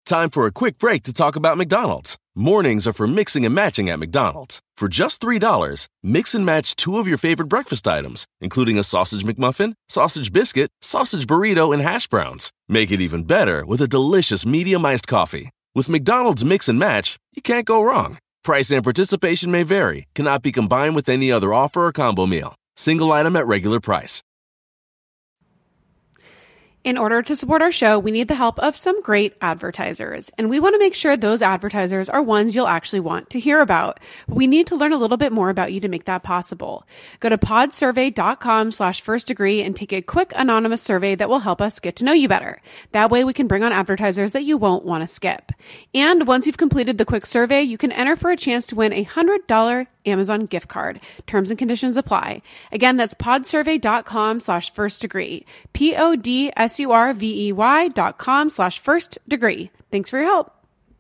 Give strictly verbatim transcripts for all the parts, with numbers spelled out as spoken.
Time for a quick break to talk about McDonald's. Mornings are for mixing and matching at McDonald's. For just three dollars, mix and match two of your favorite breakfast items, including a sausage McMuffin, sausage biscuit, sausage burrito, and hash browns. Make it even better with a delicious medium iced coffee. With McDonald's Mix and Match, you can't go wrong. Price and participation may vary, cannot be combined with any other offer or combo meal. Single item at regular price. In order to support our show, we need the help of some great advertisers, and we want to make sure those advertisers are ones you'll actually want to hear about. We need to learn a little bit more about you to make that possible. Go to podsurvey.com slash first degree and take a quick anonymous survey that will help us get to know you better. That way we can bring on advertisers that you won't want to skip. And once you've completed the quick survey, you can enter for a chance to win a one hundred dollars Amazon gift card. Terms and conditions apply. Again, that's podsurvey.com slash first degree. P-O-D-S-U-R-V-E-Y dot com slash first degree. Thanks for your help.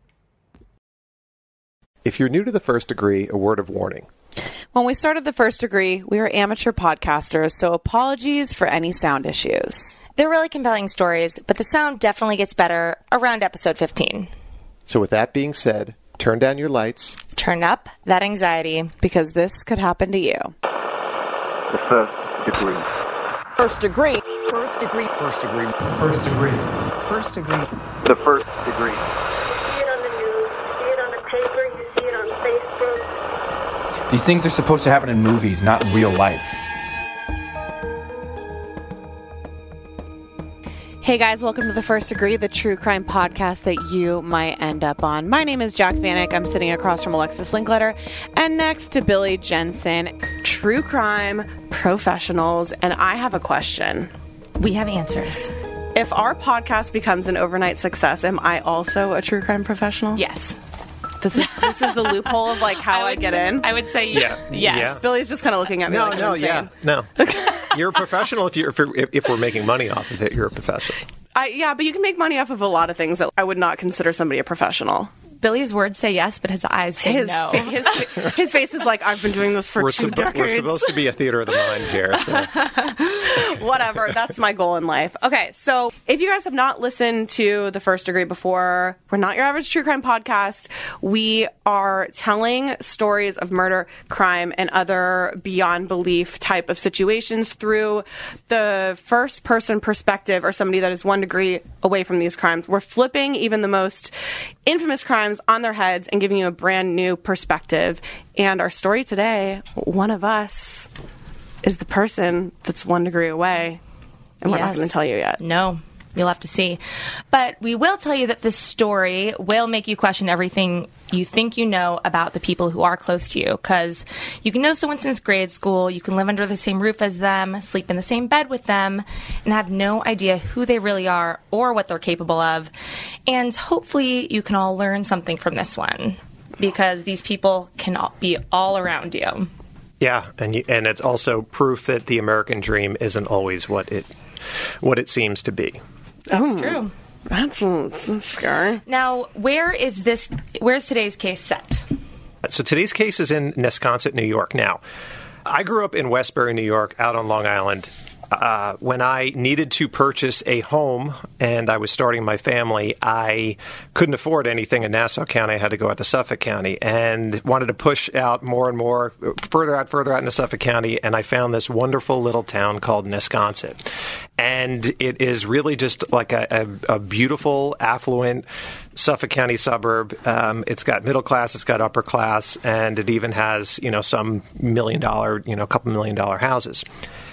If you're new to the First Degree, a word of warning. When we started the First Degree, we were amateur podcasters, so apologies for any sound issues. They're really compelling stories, but the sound definitely gets better around episode fifteen. So with that being said, turn down your lights. Turn up that anxiety. Because this could happen to you. The First Degree. First Degree. First Degree. First Degree. First Degree. First Degree. The First Degree. You see it on the news, you see it on the paper, you see it on Facebook. These things are supposed to happen in movies, not in real life. Hey guys, welcome to The First Degree, the true crime podcast that you might end up on. My name is Jack Vanek. I'm sitting across from Alexis Linkletter and next to Billy Jensen, true crime professionals. And I have a question. We have answers. If our podcast becomes an overnight success, am I also a true crime professional? Yes. This is this is the loophole of like how I, I get say, in. I would say Yeah. yes. Yeah. Billy's just kind of looking at me No, like no, I'm yeah, no. You're a professional if you're if, you're, if we're making money off of it. You're a professional. I, yeah, but you can make money off of a lot of things that I would not consider somebody a professional. Billy's words say yes, but his eyes say His, no. his, his face is like, I've been doing this for We're, two supp- decades. we're supposed to be a theater of the mind here. So. Whatever. That's my goal in life. Okay, so if you guys have not listened to The First Degree before, we're not your average true crime podcast. We are telling stories of murder, crime, and other beyond belief type of situations through the first person perspective or somebody that is one degree away from these crimes. We're flipping even the most infamous crimes on their heads and giving you a brand new perspective. And our story today, one of us is the person that's one degree away. And we're Yes. not going to tell you yet. No, you'll have to see. But we will tell you that this story will make you question everything you think you know about the people who are close to you. Because you can know someone since grade school, you can live under the same roof as them, sleep in the same bed with them, and have no idea who they really are or what they're capable of. And hopefully you can all learn something from this one. Because these people can all be all around you. Yeah, and you, and it's also proof that the American dream isn't always what it what it seems to be. That's Oh, true. That's, that's scary. Now, where is this? Where's today's case set? So today's case is in Nesconset, New York. Now, I grew up in Westbury, New York, out on Long Island. Uh, when I needed to purchase a home and I was starting my family, I couldn't afford anything in Nassau County. I had to go out to Suffolk County and wanted to push out more and more, further out, further out into Suffolk County. And I found this wonderful little town called Nesconset. And it is really just like a, a, a beautiful, affluent Suffolk County suburb. Um, it's got middle class, it's got upper class, and it even has, you know, some million dollar, you know, a couple million dollar houses.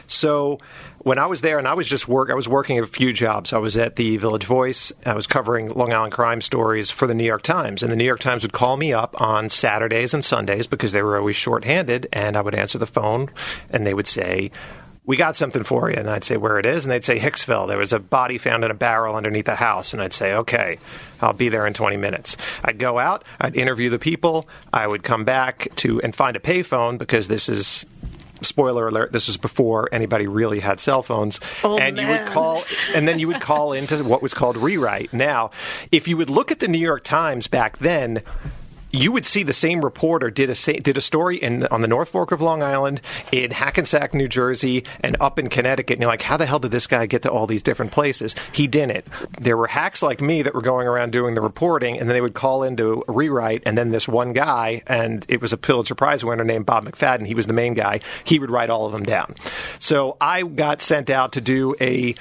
So when I was there, and I was just work, I was working at a few jobs. I was at the Village Voice. I was covering Long Island crime stories for the New York Times, and the New York Times would call me up on Saturdays and Sundays because they were always shorthanded, and I would answer the phone, and they would say, "We got something for you." And I'd say, "Where it is?" And they'd say, "Hicksville. There was a body found in a barrel underneath a house." And I'd say, "Okay, I'll be there in twenty minutes. I'd go out, I'd interview the people, I would come back to and find a payphone because this is, spoiler alert, this was before anybody really had cell phones. Oh, and man. you would call, and then you would call into what was called rewrite. Now, if you would look at the New York Times back then, you would see the same reporter did a sa- did a story in on the North Fork of Long Island, in Hackensack, New Jersey, and up in Connecticut. And you're like, how the hell did this guy get to all these different places? He didn't. There were hacks like me that were going around doing the reporting, and then they would call in to rewrite, and then this one guy, and it was a Pulitzer Prize winner named Bob McFadden, he was the main guy, he would write all of them down. So I got sent out to do a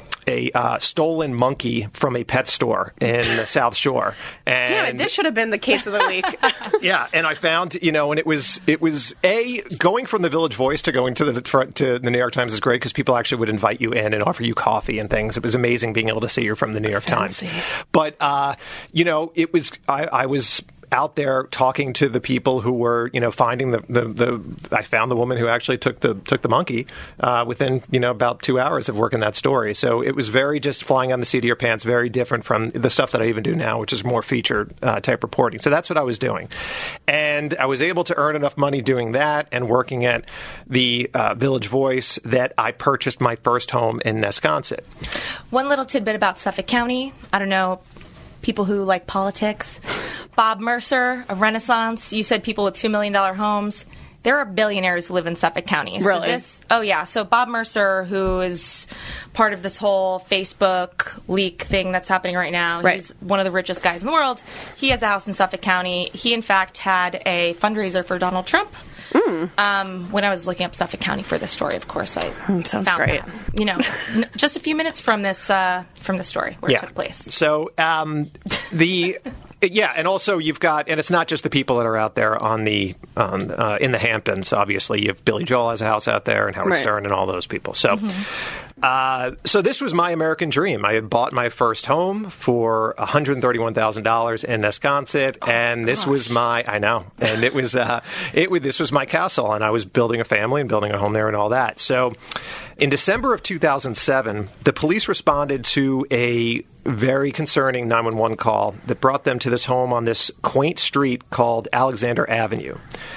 a uh, stolen monkey from a pet store in the South Shore. And Damn it, this should have been the case of the week. yeah, and I found, you know, and it was, it was A, going from the Village Voice to going to the to the New York Times is great because people actually would invite you in and offer you coffee and things. It was amazing being able to say you're from the New York Fancy. Times. But, uh, you know, it was, I, I was... out there talking to the people who were, you know, finding the, the, the I found the woman who actually took the took the monkey uh, within, you know, about two hours of working that story. So it was very just flying on the seat of your pants, very different from the stuff that I even do now, which is more feature uh, type reporting. So that's what I was doing. And I was able to earn enough money doing that and working at the uh, Village Voice that I purchased my first home in Nesconset. One little tidbit about Suffolk County. I don't know, people who like politics. Bob Mercer of Renaissance. You said people with two million dollars homes. There are billionaires who live in Suffolk County. So Really? This, oh, yeah. So Bob Mercer, who is part of this whole Facebook leak thing that's happening right now, Right. he's one of the richest guys in the world. He has a house in Suffolk County. He, in fact, had a fundraiser for Donald Trump. Mm. Um, when I was looking up Suffolk County for this story, of course, I sounds found great. that. You know, n- just a few minutes from this uh, from the story where yeah. it took place. So um, the yeah, and also you've got, and it's not just the people that are out there on the on uh, in the Hamptons. Obviously, you have Billy Joel has a house out there, and Howard Right. Stern, and all those people. So. Mm-hmm. Uh, so this was my American dream. I had bought my first home for one hundred thirty-one thousand dollars in Nesconset, Oh, and this was my, I know, and it was, uh, it was, this was my castle, and I was building a family and building a home there and all that. So in December of two thousand seven, the police responded to a very concerning nine one one call that brought them to this home on this quaint street called Alexander Avenue.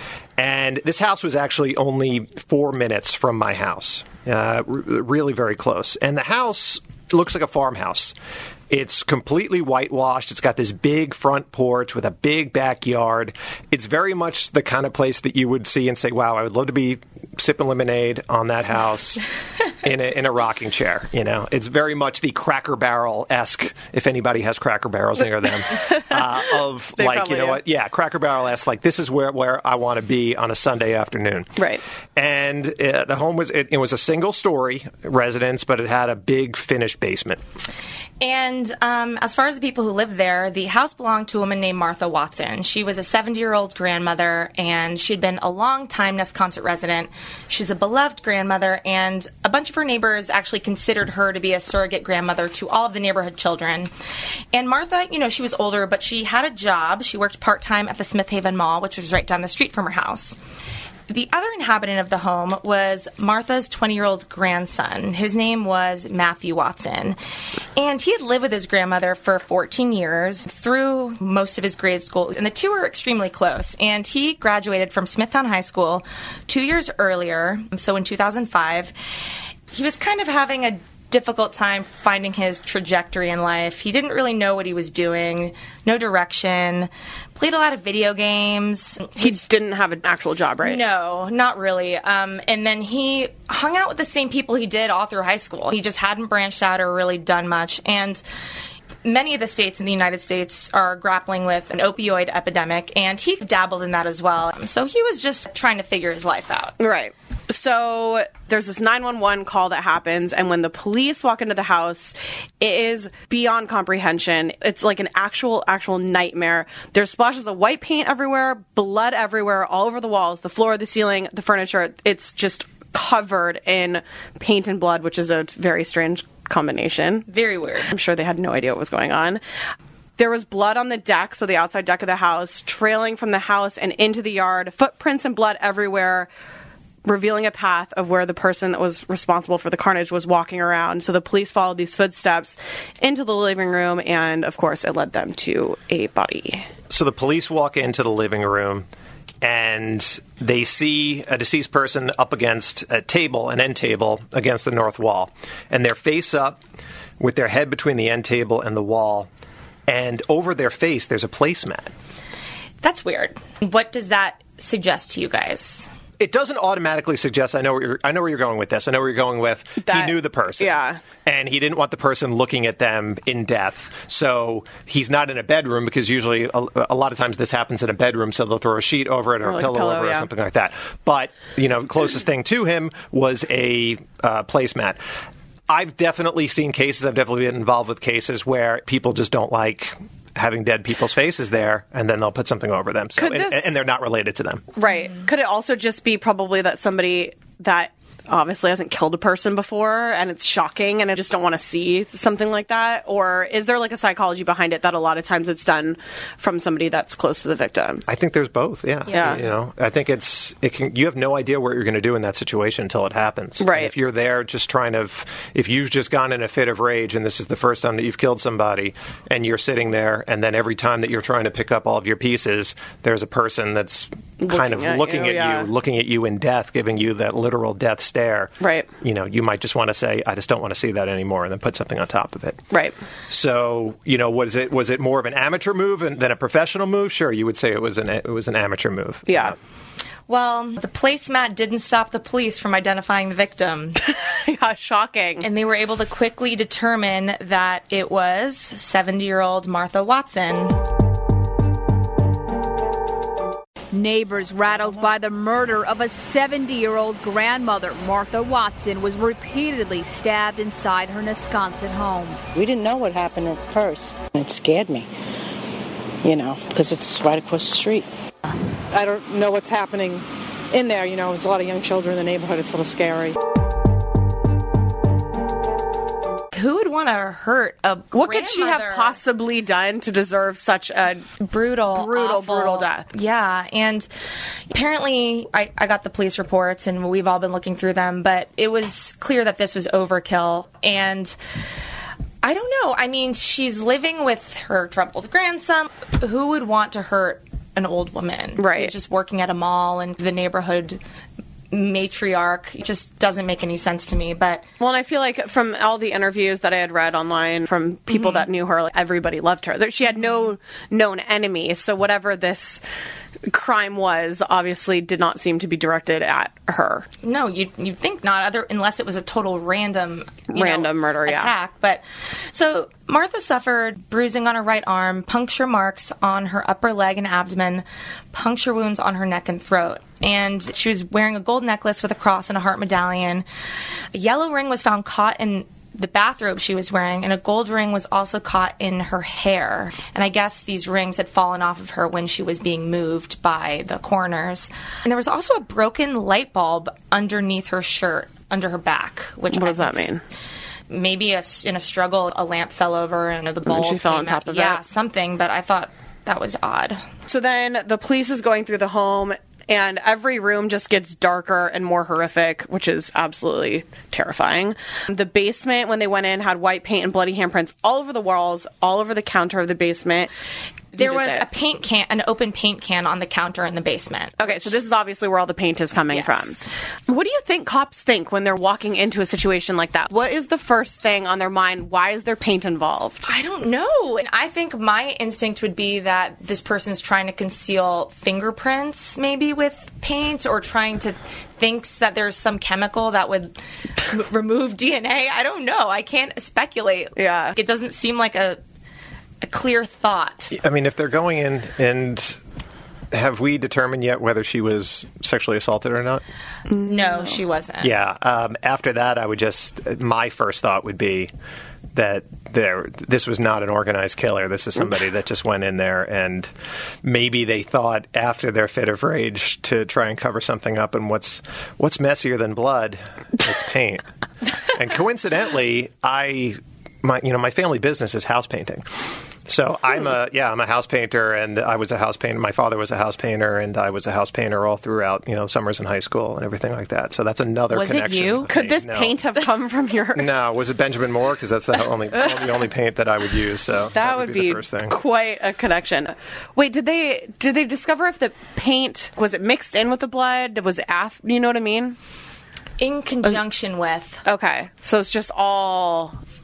And this house was actually only four minutes from my house, uh, r- really very close. And the house looks like a farmhouse. It's completely whitewashed. It's got this big front porch with a big backyard. It's very much the kind of place that you would see and say, wow, I would love to be sipping lemonade on that house in a, in a rocking chair. You know, it's very much the Cracker Barrel-esque, if anybody has Cracker Barrels near them, uh, of They like, you know probably what? Yeah, Cracker Barrel-esque, like this is where, where I want to be on a Sunday afternoon. Right. And uh, the home was, it, it was a single story residence, but it had a big finished basement. And um, as far as the people who lived there, the house belonged to a woman named Martha Watson. She was a seventy-year-old grandmother, and she'd been a long-time Nesconset resident. She's a beloved grandmother, and a bunch of her neighbors actually considered her to be a surrogate grandmother to all of the neighborhood children. And Martha, you know, she was older, but she had a job. She worked part-time at the Smith Haven Mall, which was right down the street from her house. The other inhabitant of the home was Martha's twenty-year-old grandson. His name was Matthew Watson. And he had lived with his grandmother for fourteen years through most of his grade school. And the two were extremely close. And he graduated from Smithtown High School two years earlier, so in two thousand five. He was kind of having a difficult time finding his trajectory in life. He didn't really know what he was doing, no direction, played a lot of video games. He didn't have an actual job, right? No, not really. Um, and then he hung out with the same people he did all through high school. He just hadn't branched out or really done much. And many of the states in the United States are grappling with an opioid epidemic, and he dabbled in that as well. So he was just trying to figure his life out. Right. So there's this nine one one call that happens, and when the police walk into the house, it is beyond comprehension. It's like an actual, actual nightmare. There's splashes of white paint everywhere, blood everywhere, all over the walls, the floor, the ceiling, the furniture. It's just covered in paint and blood, which is a very strange combination. Very weird. I'm sure they had no idea what was going on. There was blood on the deck, so the outside deck of the house, trailing from the house and into the yard, footprints and blood everywhere, revealing a path of where the person that was responsible for the carnage was walking around. So the police followed these footsteps into the living room, and of course it led them to a body. So the police walk into the living room, and they see a deceased person up against a table, an end table, against the north wall. And they're face up with their head between the end table and the wall. And over their face, there's a placemat. That's weird. What does that suggest to you guys? It doesn't automatically suggest. I know where you're, I know where you're going with this. I know where you're going with. That- he knew the person, yeah. and he didn't want the person looking at them in death. So he's not in a bedroom because usually a, a lot of times this happens in a bedroom. So they'll throw a sheet over it or, Or a like a pillow, pillow, over it yeah. or something like that. But you know, closest thing to him was a uh, placemat. I've definitely seen cases. I've definitely been involved with cases where people just don't like having dead people's faces there, and then they'll put something over them. So, Could and, this- and they're not related to them. Right. Could it also just be probably that somebody that obviously hasn't killed a person before and it's shocking and I just don't want to see something like that? Or is there like a psychology behind it that a lot of times it's done from somebody that's close to the victim? I think there's both. Yeah. Yeah. You know, I think it's it can. You have no idea what you're going to do in that situation until it happens. Right. And if you're there just trying to, if you've just gone in a fit of rage and this is the first time that you've killed somebody, and you're sitting there, and then every time that you're trying to pick up all of your pieces, there's a person that's kind of Looking at looking you, at yeah. you, looking at you in death, giving you that literal death stare. Right. You know, you might just want to say, I just don't want to see that anymore, and then put something on top of it. Right. So, you know, was it was it more of an amateur move than a professional move? Sure, you would say it was an it was an amateur move. Yeah. Well, the placemat didn't stop the police from identifying the victim. Yeah, shocking. And they were able to quickly determine that it was seventy-year-old Martha Watson. Neighbors rattled by the murder of a seventy-year-old grandmother. Martha Watson was repeatedly stabbed inside her Wisconsin home. We didn't know what happened at first. It scared me, you know, because it's right across the street. I don't know what's happening in there. You know, there's a lot of young children in the neighborhood. It's a little scary. Who would want to hurt a What could she have grandmother? possibly done to deserve such a brutal, brutal, awful- brutal death? Yeah, and apparently I, I got the police reports and we've all been looking through them, but it was clear that this was overkill. And I don't know. I mean, she's living with her troubled grandson. Who would want to hurt an old woman? Right. Who's just working at a mall and the neighborhood matriarch. It just doesn't make any sense to me. But Well, and I feel like from all the interviews that I had read online from people Mm-hmm. that knew her, like, everybody loved her. There- She had no known enemies, so whatever this crime was obviously did not seem to be directed at her. no, you you think not, other unless it was a total random you Random know, murder, yeah. attack. But so Martha suffered bruising on her right arm, puncture marks on her upper leg and abdomen, puncture wounds on her neck and throat. And she was wearing a gold necklace with a cross and a heart medallion. A yellow ring was found caught in the bathrobe she was wearing, and a gold ring was also caught in her hair. And I guess these rings had fallen off of her when she was being moved by the coroners. And there was also a broken light bulb underneath her shirt, under her back. Which What I does that think's- mean? Maybe a, in a struggle, a lamp fell over and the bulb she fell came on top out. of yeah, it? something. But I thought that was odd. So then the police is going through the home, and every room just gets darker and more horrific, which is absolutely terrifying. The basement, when they went in, had white paint and bloody handprints all over the walls, all over the counter of the basement. There You just was said- a paint can, an open paint can on the counter in the basement. Okay, so this is obviously where all the paint is coming Yes. from. What do you think cops think when they're walking into a situation like that? What is the first thing on their mind? Why is there paint involved? I don't know. And I think my instinct would be that this person's trying to conceal fingerprints, maybe with paint, or trying to thinks that there's some chemical that would m- remove D N A. I don't know. I can't speculate. Yeah. It doesn't seem like a a clear thought. I mean, if they're going in and have we determined yet whether she was sexually assaulted or not? No, she wasn't. Yeah. Um, after that, I would just, my first thought would be that there, this was not an organized killer. This is somebody that just went in there and maybe they thought after their fit of rage to try and cover something up. And what's what's messier than blood? It's paint. And coincidentally, I, my you know, my family business is house painting. So I'm a yeah I'm a house painter, and I was a house painter. My father was a house painter, and I was a house painter all throughout you know summers in high school and everything like that. So that's another Was it connection. you? with Could paint. this No. paint have come from your... No, was it Benjamin Moore? Because that's the only the only paint that I would use. So That would be, the first thing. quite a connection. Wait, did they did they discover if the paint was it mixed in with the blood? Was it af? You know what I mean? In conjunction with. Okay, so it's just all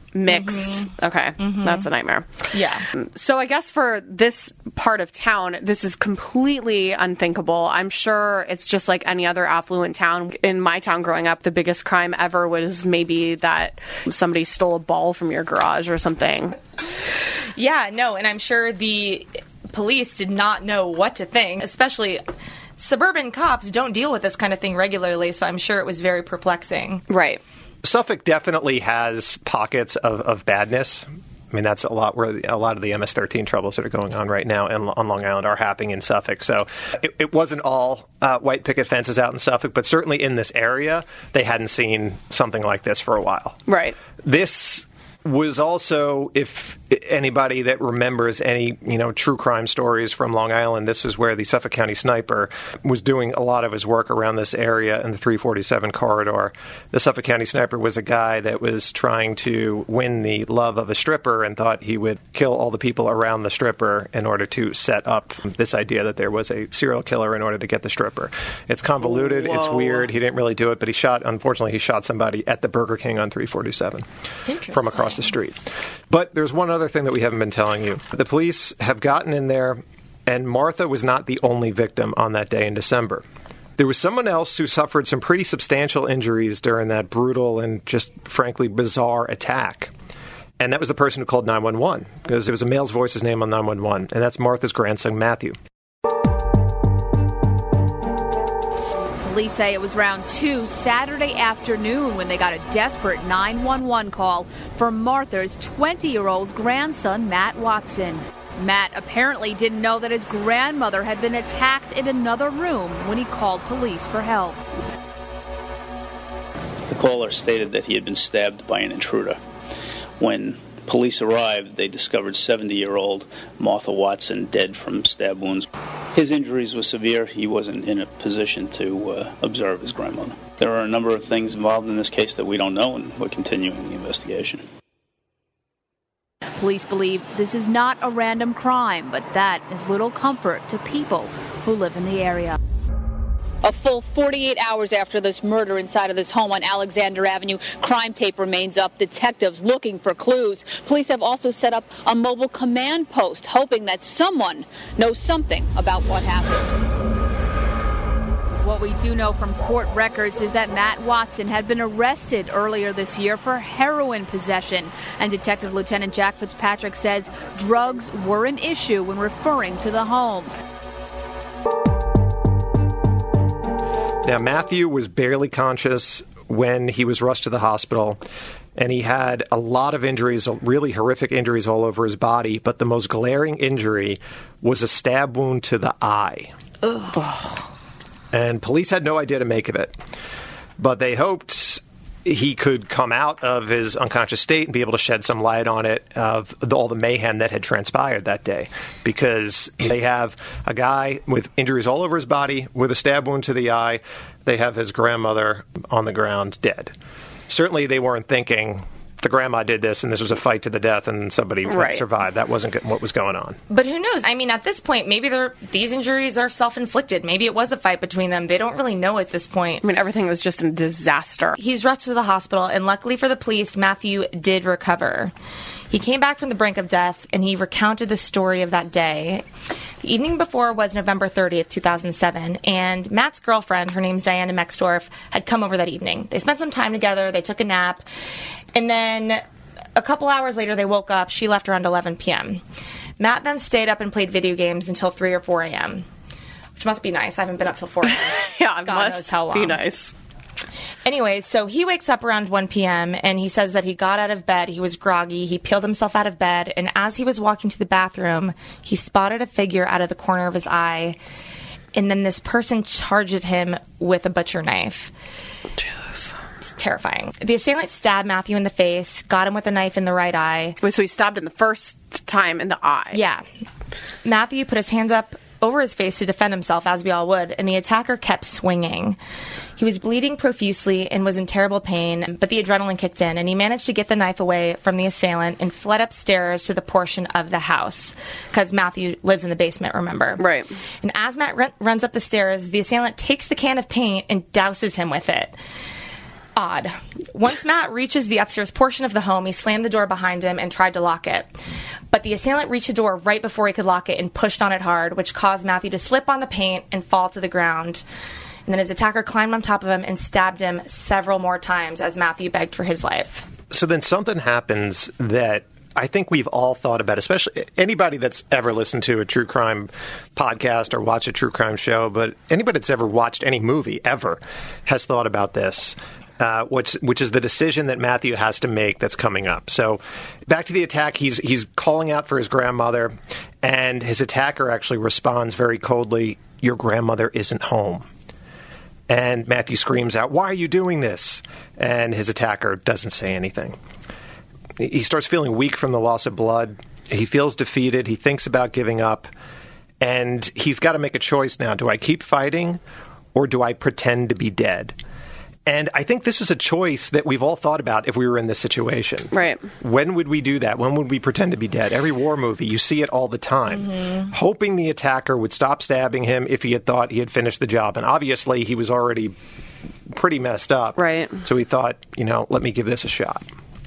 mixed. Mm-hmm. Okay. Mm-hmm. That's a nightmare. Yeah. So I guess for this part of town, this is completely unthinkable. I'm sure it's just like any other affluent town. In my town growing up, the biggest crime ever was maybe that somebody stole a ball from your garage or something. Yeah, no, and I'm sure the police did not know what to think, especially suburban cops don't deal with this kind of thing regularly, so I'm sure it was very perplexing. Right. Suffolk definitely has pockets of, of badness. I mean, that's a lot where a lot of the M S thirteen troubles that are going on right now in, on Long Island are happening in Suffolk. So it, it wasn't all uh, white picket fences out in Suffolk, but certainly in this area, they hadn't seen something like this for a while. Right. This was also, if anybody that remembers any, you know, true crime stories from Long Island, this is where the Suffolk County Sniper was doing a lot of his work around this area in the three forty-seven corridor. The Suffolk County Sniper was a guy that was trying to win the love of a stripper and thought he would kill all the people around the stripper in order to set up this idea that there was a serial killer in order to get the stripper. It's convoluted. Whoa. It's weird. He didn't really do it, but he shot, unfortunately, he shot somebody at the Burger King on three forty-seven from across the street. But there's one other thing that we haven't been telling you. The police have gotten in there, and Martha was not the only victim on that day in December. There was someone else who suffered some pretty substantial injuries during that brutal and just frankly bizarre attack. And that was the person who called nine one one, because it was a male's voice's name on nine one one, and that's Martha's grandson, Matthew. Police say it was around two Saturday afternoon when they got a desperate nine one one call from Martha's twenty-year-old grandson, Matt Watson. Matt apparently didn't know that his grandmother had been attacked in another room when he called police for help. The caller stated that he had been stabbed by an intruder. When police arrived, they discovered seventy-year-old Martha Watson dead from stab wounds. His injuries were severe. He wasn't in a position to uh, observe his grandmother. There are a number of things involved in this case that we don't know, and we're continuing the investigation. Police believe this is not a random crime, but that is little comfort to people who live in the area. A full forty-eight hours after this murder inside of this home on Alexander Avenue, crime tape remains up. Detectives looking for clues. Police have also set up a mobile command post, hoping that someone knows something about what happened. What we do know from court records is that Matt Watson had been arrested earlier this year for heroin possession. And Detective Lieutenant Jack Fitzpatrick says drugs were an issue when referring to the home. Now, Matthew was barely conscious when he was rushed to the hospital, and he had a lot of injuries, really horrific injuries all over his body, but the most glaring injury was a stab wound to the eye. Ugh. And police had no idea to make of it, but they hoped he could come out of his unconscious state and be able to shed some light on it of the, all the mayhem that had transpired that day, because they have a guy with injuries all over his body with a stab wound to the eye. They have his grandmother on the ground dead. Certainly they weren't thinking the grandma did this and this was a fight to the death and somebody right. survived. That wasn't what was going on. But who knows? I mean, at this point, maybe these injuries are self-inflicted. Maybe it was a fight between them. They don't really know at this point. I mean, everything was just a disaster. He's rushed to the hospital, and luckily for the police, Matthew did recover. He came back from the brink of death, and he recounted the story of that day. The evening before was November thirtieth, two thousand seven, and Matt's girlfriend, her name's Diana Mexdorf, had come over that evening. They spent some time together, they took a nap, and then a couple hours later they woke up. She left around eleven p.m. Matt then stayed up and played video games until three or four a.m., which must be nice. I haven't been up till four a.m. Yeah, it God must knows how long. be nice. Anyways, so he wakes up around one p.m. and he says that he got out of bed. He was groggy. He peeled himself out of bed. And as he was walking to the bathroom, he spotted a figure out of the corner of his eye. And then this person charged at him with a butcher knife. Jesus. It's terrifying. The assailant stabbed Matthew in the face, got him with a knife in the right eye. Wait, so he stabbed him the first time in the eye? Yeah. Matthew put his hands up over his face to defend himself, as we all would, and the attacker kept swinging. He was bleeding profusely and was in terrible pain, but the adrenaline kicked in, and he managed to get the knife away from the assailant and fled upstairs to the portion of the house, because Matthew lives in the basement, remember? Right. And as Matt run- runs up the stairs, the assailant takes the can of paint and douses him with it. odd. Once Matt reaches the upstairs portion of the home, he slammed the door behind him and tried to lock it. But the assailant reached the door right before he could lock it and pushed on it hard, which caused Matthew to slip on the paint and fall to the ground. And then his attacker climbed on top of him and stabbed him several more times as Matthew begged for his life. So then something happens that I think we've all thought about, especially anybody that's ever listened to a true crime podcast or watched a true crime show, but anybody that's ever watched any movie ever has thought about this, uh, which, which is the decision that Matthew has to make that's coming up. So back to the attack, he's, he's calling out for his grandmother, and his attacker actually responds very coldly, "Your grandmother isn't home." And Matthew screams out, "Why are you doing this?" And his attacker doesn't say anything. He starts feeling weak from the loss of blood. He feels defeated. He thinks about giving up. And he's got to make a choice now. Do I keep fighting or do I pretend to be dead? And I think this is a choice that we've all thought about if we were in this situation. Right. When would we do that? When would we pretend to be dead? Every war movie, you see it all the time. Mm-hmm. Hoping the attacker would stop stabbing him if he had thought he had finished the job. And obviously, he was already pretty messed up. Right. So he thought, you know, let me give this a shot.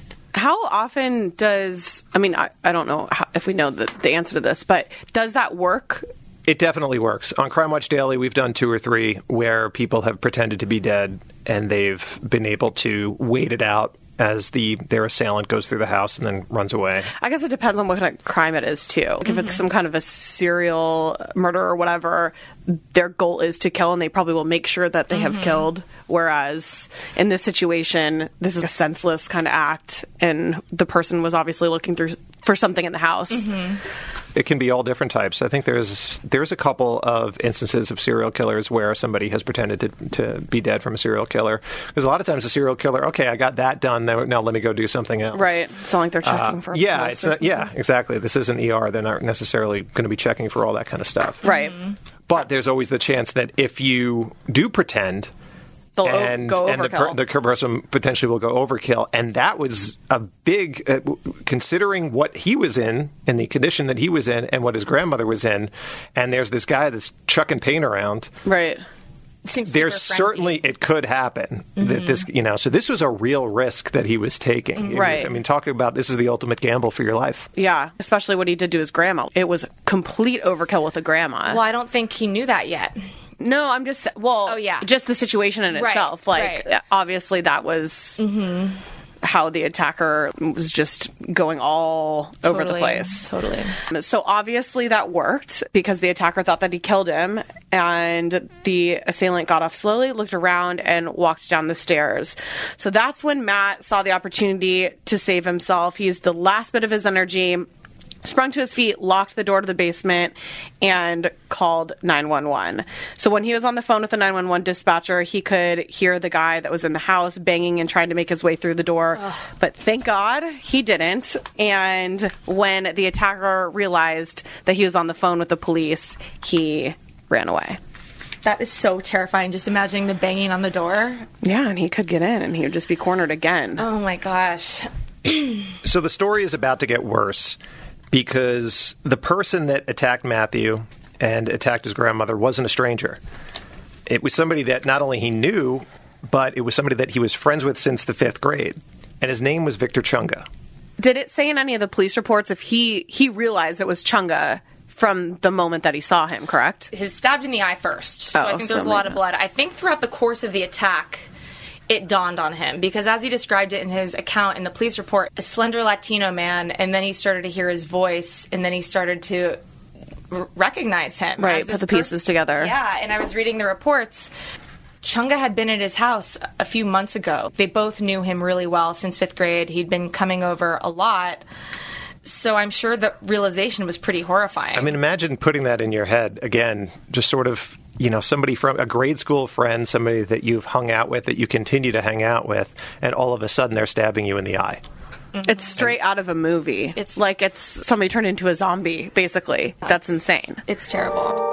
How often does, I mean, I, I don't know how, if we know the, the answer to this, but does that work? It definitely works. On Crime Watch Daily, we've done two or three where people have pretended to be dead and they've been able to wait it out as the their assailant goes through the house and then runs away. I guess it depends on what kind of crime it is, too. Like mm-hmm. If it's some kind of a serial murder or whatever, their goal is to kill, and they probably will make sure that they mm-hmm. have killed. Whereas in this situation, this is a senseless kind of act, and the person was obviously looking through for something in the house. Mm-hmm. It can be all different types. I think there's there's a couple of instances of serial killers where somebody has pretended to, to be dead from a serial killer. Because a lot of times a serial killer, okay, I got that done, now, now let me go do something else. Right. It's not like they're checking uh, for yeah, it's not, yeah, exactly. This isn't E R. They're not necessarily going to be checking for all that kind of stuff. Right. Mm-hmm. But there's always the chance that if you do pretend, They'll and, go and the, per, the person potentially will go overkill. And that was a big, uh, considering what he was in and the condition that he was in and what his grandmother was in. And there's this guy that's chucking paint around. Right. Seems There's certainly, it could happen. Mm-hmm. That this, you know, so this was a real risk that he was taking. It right. Was, I mean, talking about this is the ultimate gamble for your life. Yeah. Especially what he did to his grandma. It was complete overkill with a grandma. Well, I don't think he knew that yet. No, I'm just, well, oh, yeah. just the situation in right, itself. Like, right. obviously that was mm-hmm. how the attacker was just going all totally, over the place. Totally. So obviously that worked because the attacker thought that he killed him, and the assailant got off slowly, looked around, and walked down the stairs. So that's when Matt saw the opportunity to save himself. He used the last bit of his energy, sprung to his feet, locked the door to the basement, and called nine one one. So when he was on the phone with the nine one one dispatcher, he could hear the guy that was in the house banging and trying to make his way through the door. Ugh. But thank God he didn't. And when the attacker realized that he was on the phone with the police, he ran away. That is so terrifying, just imagining the banging on the door. Yeah, and he could get in, and he would just be cornered again. Oh, my gosh. So the story is about to get worse, because the person that attacked Matthew and attacked his grandmother wasn't a stranger. It was somebody that not only he knew, but it was somebody that he was friends with since the fifth grade. And his name was Victor Chunga. Did it say in any of the police reports if he, he realized it was Chunga from the moment that he saw him, correct? His stabbed in the eye first. So oh, I think there was so a lot of blood. I think throughout the course of the attack, it dawned on him, because as he described it in his account in the police report, a slender Latino man, and then he started to hear his voice, and then he started to r- recognize him. Right, put the pers- pieces together. Yeah, and I was reading the reports. Chunga had been at his house a few months ago. They both knew him really well since fifth grade. He'd been coming over a lot. So I'm sure the realization was pretty horrifying. I mean, imagine putting that in your head, again, just sort of, you know, somebody from a grade school friend, somebody that you've hung out with, that you continue to hang out with, and all of a sudden they're stabbing you in the eye. Mm-hmm. It's straight out of a movie. It's like it's somebody turned into a zombie, basically. That's insane. It's terrible.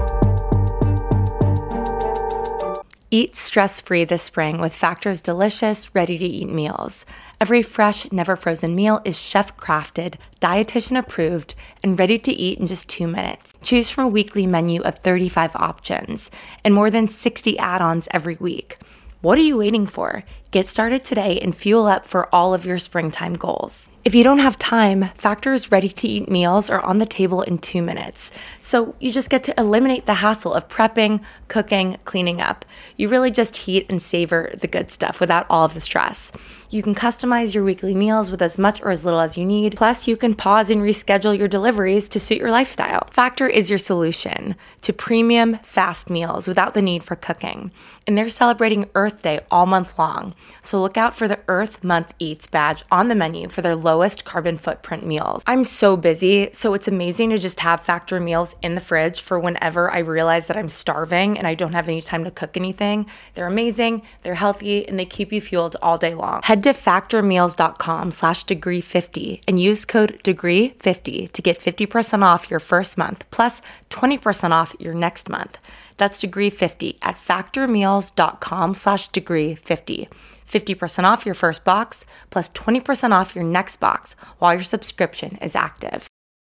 Eat stress-free this spring with Factor's delicious, ready-to-eat meals. Every fresh, never-frozen meal is chef-crafted, dietitian-approved, and ready to eat in just two minutes. Choose from a weekly menu of thirty-five options and more than sixty add-ons every week. What are you waiting for? Get started today and fuel up for all of your springtime goals. If you don't have time, Factor's ready-to-eat meals are on the table in two minutes. So you just get to eliminate the hassle of prepping, cooking, cleaning up. You really just heat and savor the good stuff without all of the stress. You can customize your weekly meals with as much or as little as you need. Plus, you can pause and reschedule your deliveries to suit your lifestyle. Factor is your solution to premium, fast meals without the need for cooking. And they're celebrating Earth Day all month long. So look out for the Earth Month Eats badge on the menu for their lowest carbon footprint meals. I'm so busy, so it's amazing to just have Factor meals in the fridge for whenever I realize that I'm starving and I don't have any time to cook anything. They're amazing, they're healthy, and they keep you fueled all day long. Head to factormeals.com slash degree 50 and use code degree fifty to get fifty percent off your first month plus twenty percent off your next month. That's degree fifty at factormeals.com slash degree 50. fifty percent off your first box plus twenty percent off your next box while your subscription is active.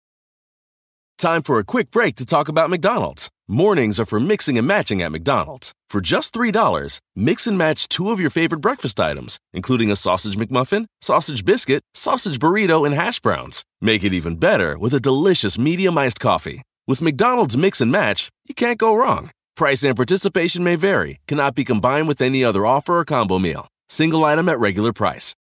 Time for a quick break to talk about McDonald's. Mornings are for mixing and matching at McDonald's. For just three dollars, mix and match two of your favorite breakfast items, including a sausage McMuffin, sausage biscuit, sausage burrito, and hash browns. Make it even better with a delicious medium iced coffee. With McDonald's Mix and Match, you can't go wrong. Price and participation may vary, cannot be combined with any other offer or combo meal. Single item at regular price.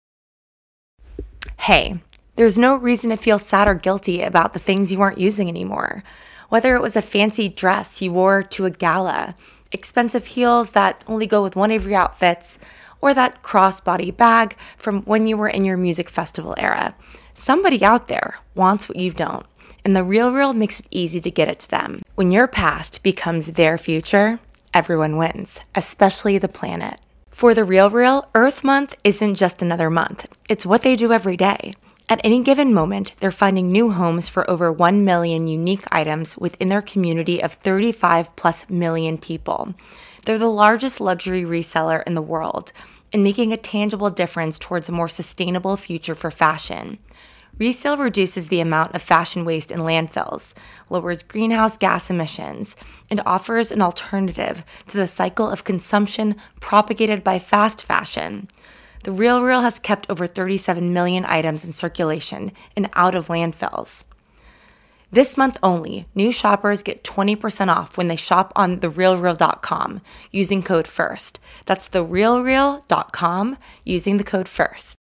Hey, there's no reason to feel sad or guilty about the things you aren't using anymore. Whether it was a fancy dress you wore to a gala, expensive heels that only go with one of your outfits, or that crossbody bag from when you were in your music festival era. Somebody out there wants what you don't. And The RealReal makes it easy to get it to them. When your past becomes their future, everyone wins, especially the planet. For The RealReal, Earth Month isn't just another month. It's what they do every day. At any given moment, they're finding new homes for over one million unique items within their community of thirty-five plus million people. They're the largest luxury reseller in the world and making a tangible difference towards a more sustainable future for fashion. Resale reduces the amount of fashion waste in landfills, lowers greenhouse gas emissions, and offers an alternative to the cycle of consumption propagated by fast fashion. The RealReal has kept over thirty-seven million items in circulation and out of landfills. This month only, new shoppers get twenty percent off when they shop on the real real dot com using code FIRST. That's the real real dot com using the code FIRST.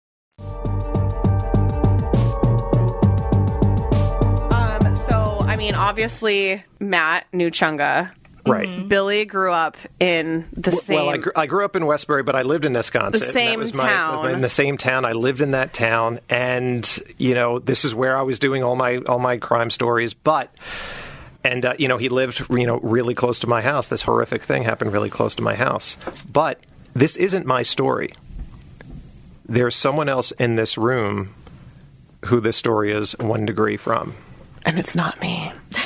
I mean, obviously, Matt knew Chunga. Right. Mm-hmm. Billy grew up in the same... Well, I, gr- I grew up in Westbury, but I lived in Wisconsin. The same that was town. My, was in the same town. I lived in that town. And, you know, this is where I was doing all my all my crime stories. But, and, uh, you know, he lived, you know, really close to my house. This horrific thing happened really close to my house. But this isn't my story. There's someone else in this room who this story is one degree from. And it's not me.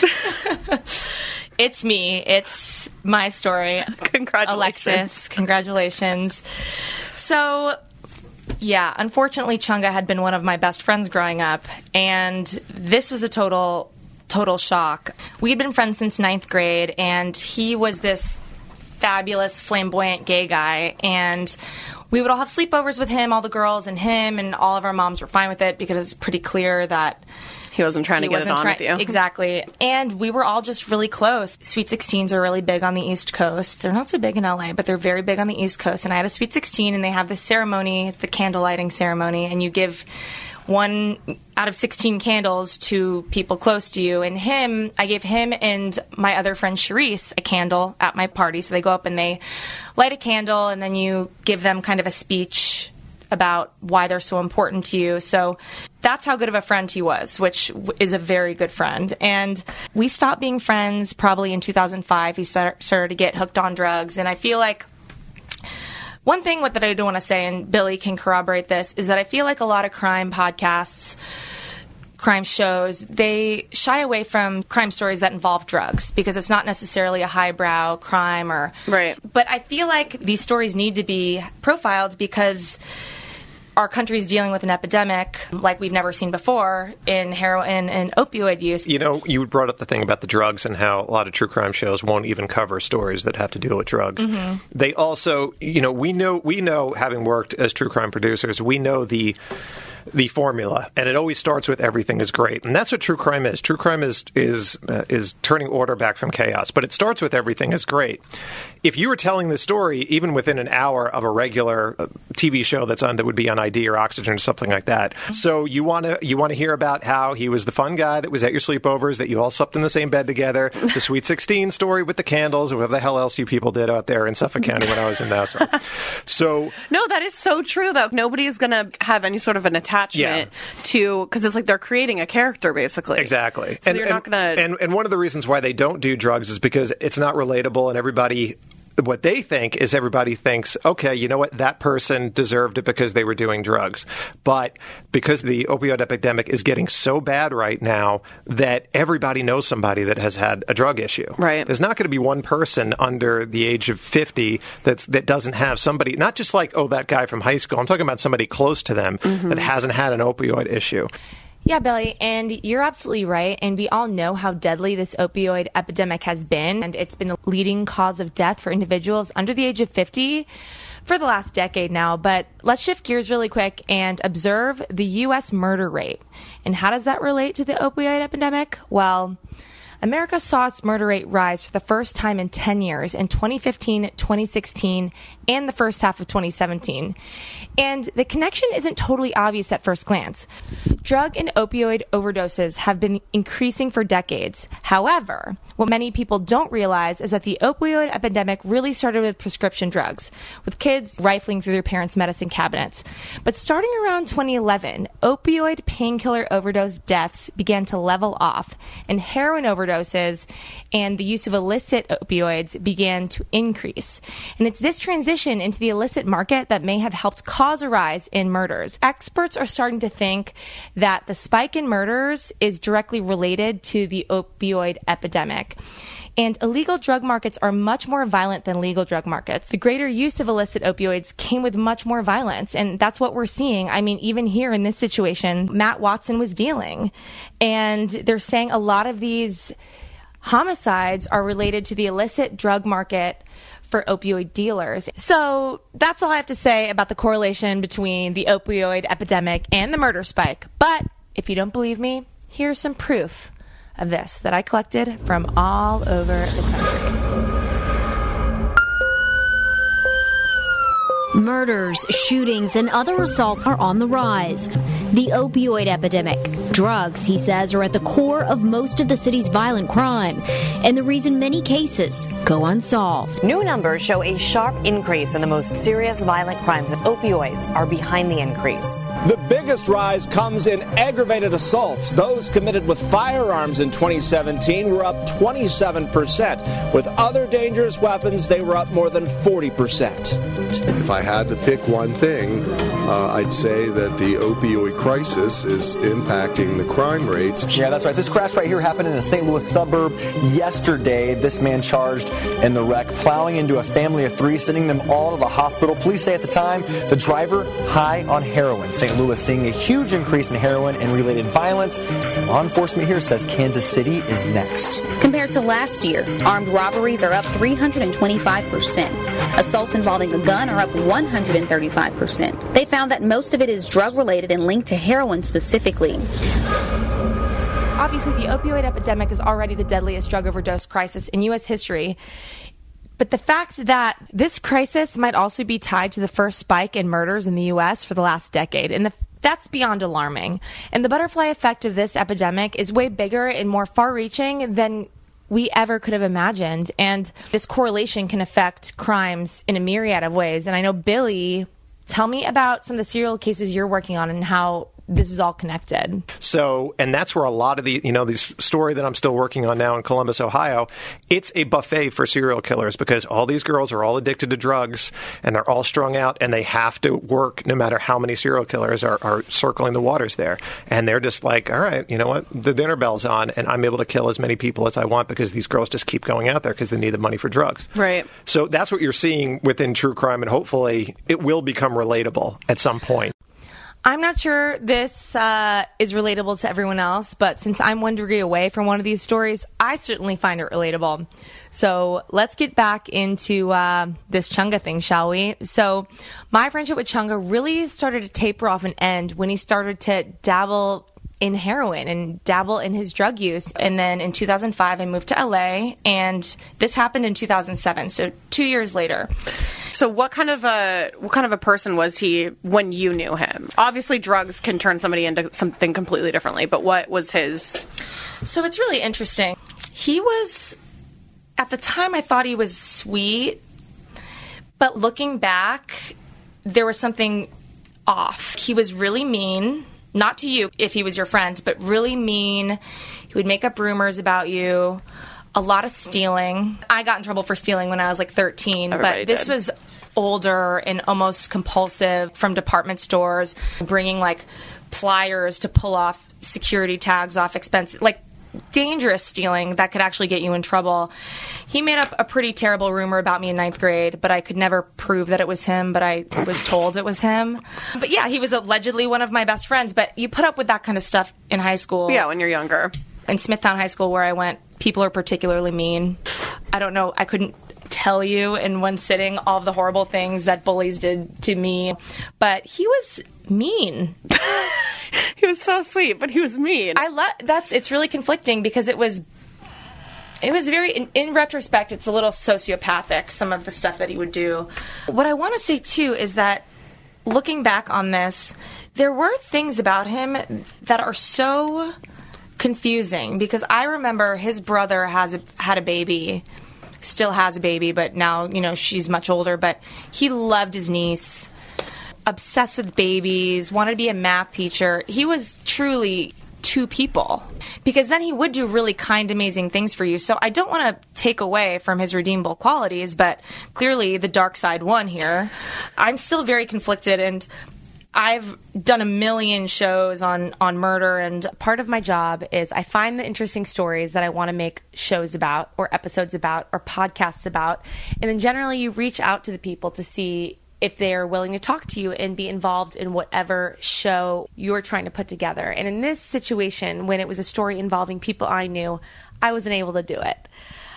It's me. It's my story. Congratulations. Alexis, congratulations. So, yeah, unfortunately, Chunga had been one of my best friends growing up, and this was a total, total shock. We had been friends since ninth grade, and he was this fabulous, flamboyant gay guy, and we would all have sleepovers with him, all the girls and him, and all of our moms were fine with it because it was pretty clear that he wasn't trying to get it on with you. Exactly. And we were all just really close. Sweet sixteens are really big on the East Coast. They're not so big in L A, but they're very big on the East Coast. And I had a Sweet sixteen, and they have this ceremony, the candle lighting ceremony, and you give one out of sixteen candles to people close to you. And him, I gave him and my other friend Charisse a candle at my party. So they go up and they light a candle, and then you give them kind of a speech about why they're so important to you. So that's how good of a friend he was, which is a very good friend. And we stopped being friends probably in two thousand five. He started to get hooked on drugs. And I feel like one thing that I do want to say, and Billy can corroborate this, is that I feel like a lot of crime podcasts, crime shows, they shy away from crime stories that involve drugs because it's not necessarily a highbrow crime or... Right. But I feel like these stories need to be profiled because our country's dealing with an epidemic like we've never seen before in heroin and opioid use. You know, you brought up the thing about the drugs and how a lot of true crime shows won't even cover stories that have to deal with drugs. Mm-hmm. They also, you know, we know, we know, having worked as true crime producers, we know the the formula, and it always starts with everything is great, and that's what true crime is. True crime is is uh, is turning order back from chaos, but it starts with everything is great. If you were telling this story even within an hour of a regular uh, T V show that's on that would be on I D or Oxygen or something like that, so you want to you want to hear about how he was the fun guy that was at your sleepovers, that you all slept in the same bed together, the Sweet sixteen story with the candles, or whatever the hell else you people did out there in Suffolk County when I was in Nassau. So no, that is so true though. Nobody's going to have any sort of an attachment yeah. to, because it's like they're creating a character basically. Exactly. So and, you're and, not going to. And and one of the reasons why they don't do drugs is because it's not relatable, and everybody. What they think is everybody thinks, okay, you know what, that person deserved it because they were doing drugs. But because the opioid epidemic is getting so bad right now that everybody knows somebody that has had a drug issue. Right. There's not going to be one person under the age of fifty that's, that doesn't have somebody, not just like, oh, that guy from high school. I'm talking about somebody close to them mm-hmm. that hasn't had an opioid issue. Yeah, Billy, and you're absolutely right. And we all know how deadly this opioid epidemic has been. And it's been the leading cause of death for individuals under the age of fifty for the last decade now. But let's shift gears really quick and observe the U S murder rate. And how does that relate to the opioid epidemic? Well, America saw its murder rate rise for the first time in ten years in twenty fifteen, twenty sixteen, and the first half of twenty seventeen. And the connection isn't totally obvious at first glance. Drug and opioid overdoses have been increasing for decades. However, what many people don't realize is that the opioid epidemic really started with prescription drugs, with kids rifling through their parents' medicine cabinets. But starting around twenty eleven, opioid painkiller overdose deaths began to level off, and heroin overdoses and the use of illicit opioids began to increase. And it's this transition into the illicit market that may have helped cause a rise in murders. Experts are starting to think that the spike in murders is directly related to the opioid epidemic. And illegal drug markets are much more violent than legal drug markets. The greater use of illicit opioids came with much more violence, and that's what we're seeing. I mean, even here in this situation, Matt Watson was dealing, and they're saying a lot of these homicides are related to the illicit drug market for opioid dealers. So that's all I have to say about the correlation between the opioid epidemic and the murder spike. But if you don't believe me, here's some proof of this that I collected from all over the country. Murders, shootings, and other assaults are on the rise. The opioid epidemic. Drugs, he says, are at the core of most of the city's violent crime, and the reason many cases go unsolved. New numbers show a sharp increase in the most serious violent crimes, and opioids are behind the increase. The biggest rise comes in aggravated assaults. Those committed with firearms in twenty seventeen were up twenty-seven percent. With other dangerous weapons, they were up more than forty percent. If I had to pick one thing, uh, I'd say that the opioid crisis is impacting the crime rates. Yeah, that's right. This crash right here happened in a Saint Louis suburb yesterday. This man charged in the wreck, plowing into a family of three, sending them all to the hospital. Police say at the time, the driver high on heroin. Saint Louis seeing a huge increase in heroin and related violence. Law enforcement here says Kansas City is next. Compared to last year, armed robberies are up three hundred twenty-five percent. Assaults involving a gun are up one hundred thirty-five percent. They found that most of it is drug-related and linked to heroin specifically. Obviously, the opioid epidemic is already the deadliest drug overdose crisis in U S history. But the fact that this crisis might also be tied to the first spike in murders in the U S for the last decade, and the, that's beyond alarming. And the butterfly effect of this epidemic is way bigger and more far-reaching than we ever could have imagined. And this correlation can affect crimes in a myriad of ways. And I know, Billy, tell me about some of the serial cases you're working on and how this is all connected. So, and that's where a lot of the, you know, this story that I'm still working on now in Columbus, Ohio, it's a buffet for serial killers because all these girls are all addicted to drugs and they're all strung out and they have to work no matter how many serial killers are, are circling the waters there. And they're just like, all right, you know what, the dinner bell's on and I'm able to kill as many people as I want because these girls just keep going out there because they need the money for drugs. Right. So that's what you're seeing within true crime, and hopefully it will become relatable at some point. I'm not sure this uh, is relatable to everyone else, but since I'm one degree away from one of these stories, I certainly find it relatable. So let's get back into uh, this Chunga thing, shall we? So my friendship with Chunga really started to taper off and end when he started to dabble in heroin and dabble in his drug use. And then in two thousand five, I moved to L A, and this happened in two thousand seven, so two years later. So what kind of a what kind of a person was he when you knew him? Obviously, drugs can turn somebody into something completely differently, but what was his... So it's really interesting. He was, at the time, I thought he was sweet, but looking back, there was something off. He was really mean. Not to you, if he was your friend, but really mean. He would make up rumors about you. A lot of stealing. I got in trouble for stealing when I was like thirteen, Everybody but this did. was older and almost compulsive, from department stores, bringing like pliers to pull off security tags off expensive, like dangerous stealing that could actually get you in trouble. He made up a pretty terrible rumor about me in ninth grade, but I could never prove that it was him, but I was told it was him. But yeah, he was allegedly one of my best friends, but you put up with that kind of stuff in high school. Yeah, when you're younger. In Smithtown High School, where I went, people are particularly mean. I don't know, I couldn't tell you in one sitting all of the horrible things that bullies did to me, but he was mean. He was so sweet, but he was mean. I love that's. It's really conflicting because it was. It was very. In, in retrospect, it's a little sociopathic. Some of the stuff that he would do. What I want to say too is that, looking back on this, there were things about him that are so confusing, because I remember his brother has a, had a baby, still has a baby, but now you know she's much older. But he loved his niece. Obsessed with babies, wanted to be a math teacher. He was truly two people, because then he would do really kind, amazing things for you. So I don't want to take away from his redeemable qualities, but clearly the dark side won here. I'm still very conflicted, and I've done a million shows on, on murder, and part of my job is I find the interesting stories that I want to make shows about, or episodes about, or podcasts about, and then generally you reach out to the people to see if they're willing to talk to you and be involved in whatever show you're trying to put together. And in this situation, when it was a story involving people I knew, I wasn't able to do it.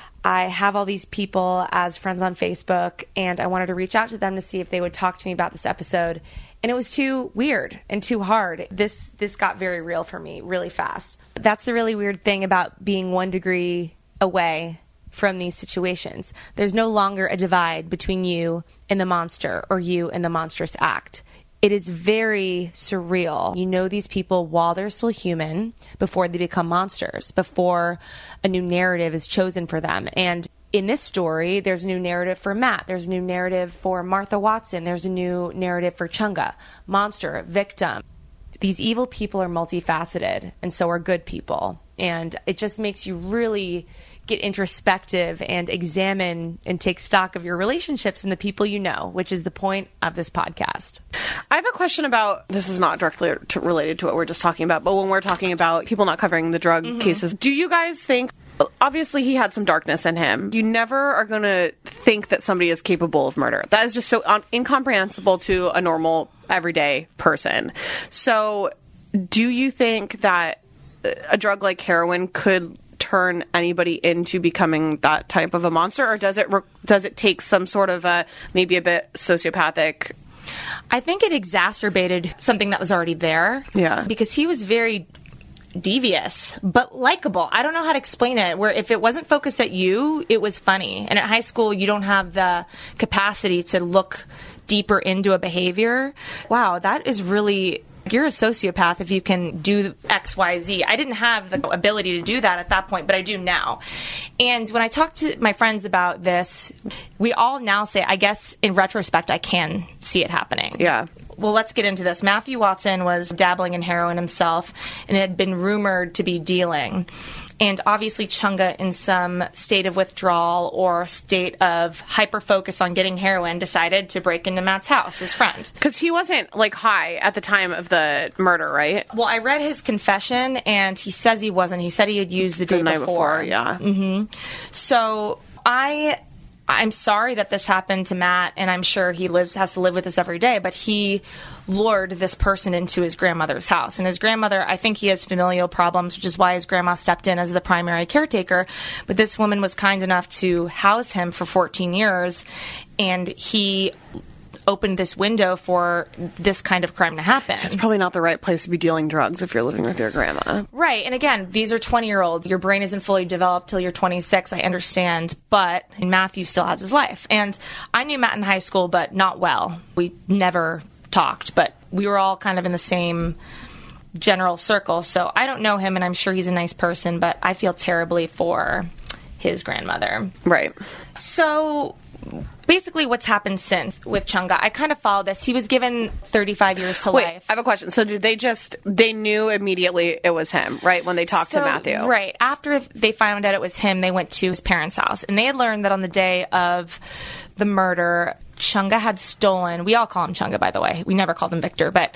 I have all these people as friends on Facebook, and I wanted to reach out to them to see if they would talk to me about this episode. And it was too weird and too hard. This this got very real for me really fast. That's the really weird thing about being one degree away from these situations. There's no longer a divide between you and the monster, or you and the monstrous act. It is very surreal. You know these people while they're still human, before they become monsters, before a new narrative is chosen for them. And in this story, there's a new narrative for Matt. There's a new narrative for Martha Watson. There's a new narrative for Chunga. Monster, victim. These evil people are multifaceted, and so are good people. And it just makes you really get introspective and examine and take stock of your relationships and the people you know, which is the point of this podcast. I have a question about, this is not directly to, related to what we're just talking about, but when we're talking about people not covering the drug mm-hmm. cases, do you guys think, obviously he had some darkness in him, you never are going to think that somebody is capable of murder. That is just so un- incomprehensible to a normal, everyday person. So do you think that a drug like heroin could turn anybody into becoming that type of a monster, or does it re- does it take some sort of a maybe a bit sociopathic? I think it exacerbated something that was already there. Yeah, because he was very devious but likable. I don't know how to explain it, where if it wasn't focused at you, it was funny. And at high school, you don't have the capacity to look deeper into a behavior. Wow, that is really... You're a sociopath if you can do X, Y, Z. I didn't have the ability to do that at that point, but I do now. And when I talk to my friends about this, we all now say, I guess in retrospect, I can see it happening. Yeah. Well, let's get into this. Matthew Watson was dabbling in heroin himself and had been rumored to be dealing. And obviously Chunga, in some state of withdrawal or state of hyper-focus on getting heroin, decided to break into Matt's house, his friend. Because he wasn't, like, high at the time of the murder, right? Well, I read his confession, and he says he wasn't. He said he had used the, the day night before. before, yeah. Mm-hmm. So I... I'm sorry that this happened to Matt, and I'm sure he lives has to live with this every day, but he lured this person into his grandmother's house. And his grandmother, I think he has familial problems, which is why his grandma stepped in as the primary caretaker. But this woman was kind enough to house him for fourteen years, and he opened this window for this kind of crime to happen. It's probably not the right place to be dealing drugs if you're living with your grandma. Right. And again, these are twenty-year-olds. Your brain isn't fully developed till you're twenty-six, I understand. But Matthew still has his life. And I knew Matt in high school, but not well. We never talked, but we were all kind of in the same general circle. So I don't know him, and I'm sure he's a nice person, but I feel terribly for his grandmother. Right. So basically what's happened since with Chunga, I kind of followed this. He was given thirty-five years to Wait, life. I have a question. So did they just, they knew immediately it was him, right, when they talked So, to Matthew? Right. After they found out it was him, they went to his parents' house. And they had learned that on the day of the murder, Chunga had stolen, we all call him Chunga, by the way. We never called him Victor, but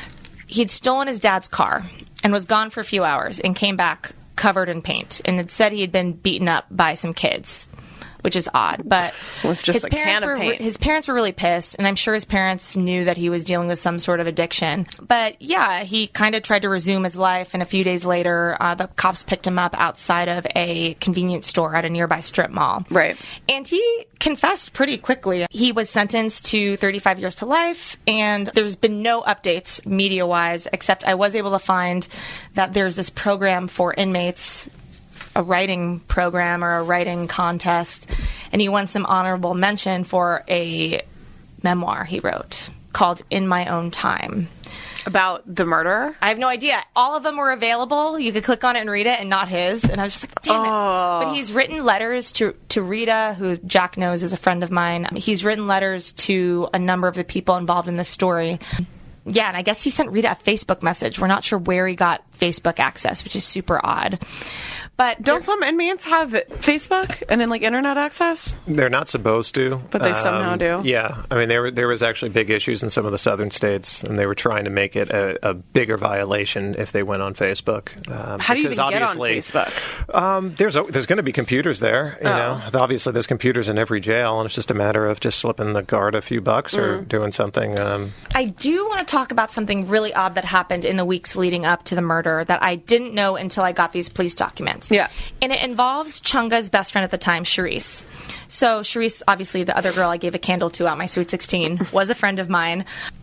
he had stolen his dad's car and was gone for a few hours and came back covered in paint and had said he had been beaten up by some kids, which is odd. But With just his a parents can of were paint. his parents were really pissed, and I'm sure his parents knew that he was dealing with some sort of addiction. But yeah, he kind of tried to resume his life, and a few days later, uh, the cops picked him up outside of a convenience store at a nearby strip mall. Right. And he confessed pretty quickly. He was sentenced to thirty-five years to life, and there's been no updates media-wise, except I was able to find that there's this program for inmates, a writing program or a writing contest, and he won some honorable mention for a memoir he wrote called In My Own Time. About the murder? I have no idea. All of them were available. You could click on it and read it, and not his. And I was just like, damn it. Oh. But he's written letters to, to Rita, who Jack knows is a friend of mine. He's written letters to a number of the people involved in this story. Yeah, and I guess he sent Rita a Facebook message. We're not sure where he got Facebook access, which is super odd. But don't some inmates have Facebook and then like internet access? They're not supposed to, but they somehow um, do. Yeah, I mean there were, there was actually big issues in some of the southern states, and they were trying to make it a, a bigger violation if they went on Facebook. Um, How do you even get on obviously, Facebook? Um, there's a, there's going to be computers there. You Oh. know, obviously there's computers in every jail, and it's just a matter of just slipping the guard a few bucks or Mm. doing something. Um, I do want to talk about something really odd that happened in the weeks leading up to the murder that I didn't know until I got these police documents. Yeah. And it involves Chunga's best friend at the time, Charisse. So Charisse, obviously the other girl I gave a candle to at my Sweet sixteen, was a friend of mine.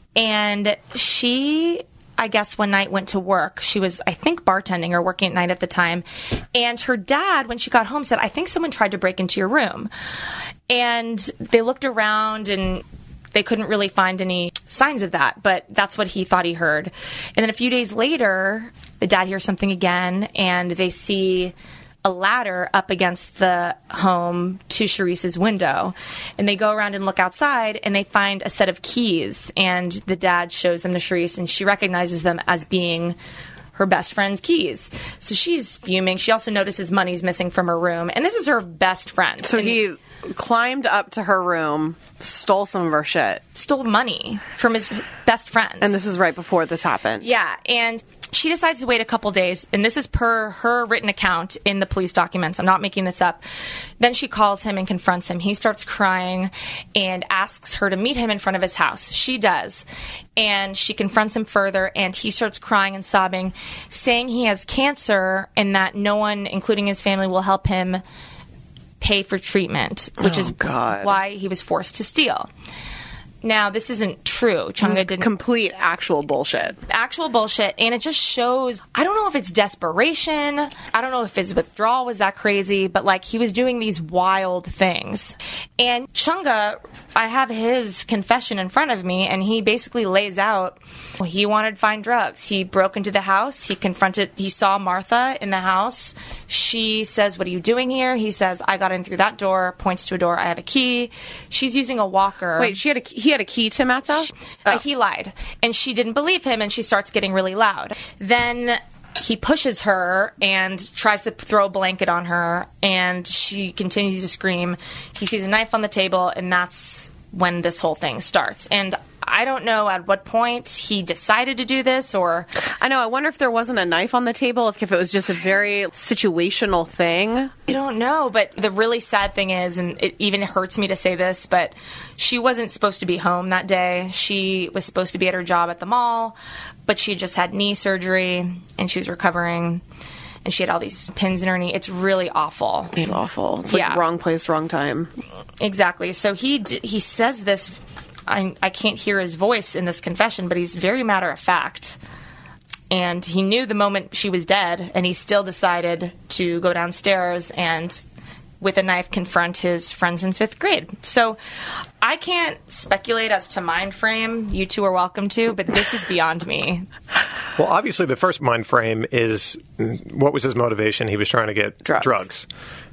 And she, I guess, one night went to work. She was, I think, bartending or working at night at the time. And her dad, when she got home, said, I think someone tried to break into your room. And they looked around and they couldn't really find any signs of that, but that's what he thought he heard. And then a few days later, the dad hears something again, and they see a ladder up against the home to Charisse's window. And they go around and look outside, and they find a set of keys, and the dad shows them to Charisse, and she recognizes them as being her best friend's keys. So she's fuming. She also notices money's missing from her room, and this is her best friend. So And he climbed up to her room, stole some of her shit. Stole money from his best friend. And this is right before this happened. Yeah, and she decides to wait a couple days, and this is per her written account in the police documents. I'm not making this up. Then she calls him and confronts him. He starts crying and asks her to meet him in front of his house. She does. And she confronts him further, and he starts crying and sobbing, saying he has cancer and that no one, including his family, will help him pay for treatment, which Oh, is God. why he was forced to steal. Now, this isn't true. This Chunga is didn't. complete actual bullshit. Actual bullshit, and it just shows, I don't know if it's desperation, I don't know if his withdrawal was that crazy, but like he was doing these wild things. And Chunga, I have his confession in front of me, and he basically lays out, well, he wanted to find drugs. He broke into the house, he confronted, he saw Martha in the house. She says, what are you doing here? He says, I got in through that door, points to a door, I have a key. She's using a walker. Wait, she had a key- he had a key to Matt's house? Uh, he lied, and she didn't believe him, and she starts getting really loud. Then he pushes her and tries to throw a blanket on her, and she continues to scream. He sees a knife on the table, and that's when this whole thing starts. And I don't know at what point he decided to do this, or... I know, I wonder if there wasn't a knife on the table, if, if it was just a very situational thing. I don't know, but the really sad thing is, and it even hurts me to say this, but she wasn't supposed to be home that day. She was supposed to be at her job at the mall, but she just had knee surgery, and she was recovering, and she had all these pins in her knee. It's really awful. It's awful. It's like yeah. wrong place, wrong time. Exactly. So he d- he says this... I, I can't hear his voice in this confession, but he's very matter of fact. And he knew the moment she was dead, and he still decided to go downstairs and, with a knife, confront his friends in fifth grade. So I can't speculate as to mind frame. You two are welcome to, but this is beyond me. Well, obviously, the first mind frame is, what was his motivation? He was trying to get drugs. drugs.